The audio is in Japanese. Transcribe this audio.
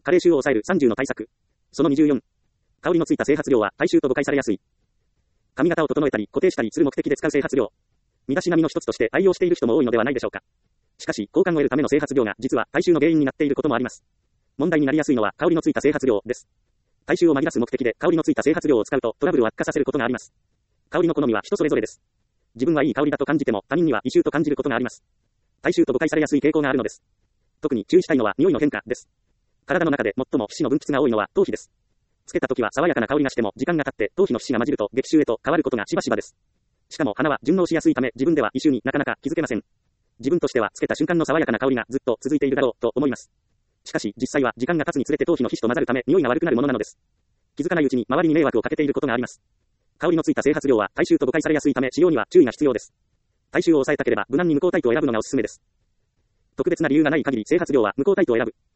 加齢臭を抑える30の対策。その24。香りのついた整髪料は体臭と誤解されやすい。髪型を整えたり固定したりする目的で使う整髪料。身だしなみの一つとして愛用している人も多いのではないでしょうか。しかし、好感を得るための整髪料が実は体臭の原因になっていることもあります。問題になりやすいのは香りのついた整髪料です。体臭を紛らす目的で香りのついた整髪料を使うとトラブルを悪化させることがあります。香りの好みは人それぞれです。自分はいい香りだと感じても他人には異臭と感じることがあります。体臭と誤解されやすい傾向があるのです。特に注意したいのは匂いの変化です。体の中で最も皮脂の分泌が多いのは頭皮です。つけた時は爽やかな香りがしても時間が経って頭皮の皮脂が混じると激臭へと変わることがしばしばです。しかも花は順応しやすいため自分では異臭になかなか気づけません。自分としてはつけた瞬間の爽やかな香りがずっと続いているだろうと思います。しかし実際は時間が経つにつれて頭皮の皮脂と混ざるため匂いが悪くなるものなのです。気づかないうちに周りに迷惑をかけていることがあります。香りのついた整髪料は体臭と誤解されやすいため使用には注意が必要です。体臭を抑えたければ無難に無香タイプを選ぶのがおすすめです。特別な理由がない限り整髪料は無香タイプを選ぶ。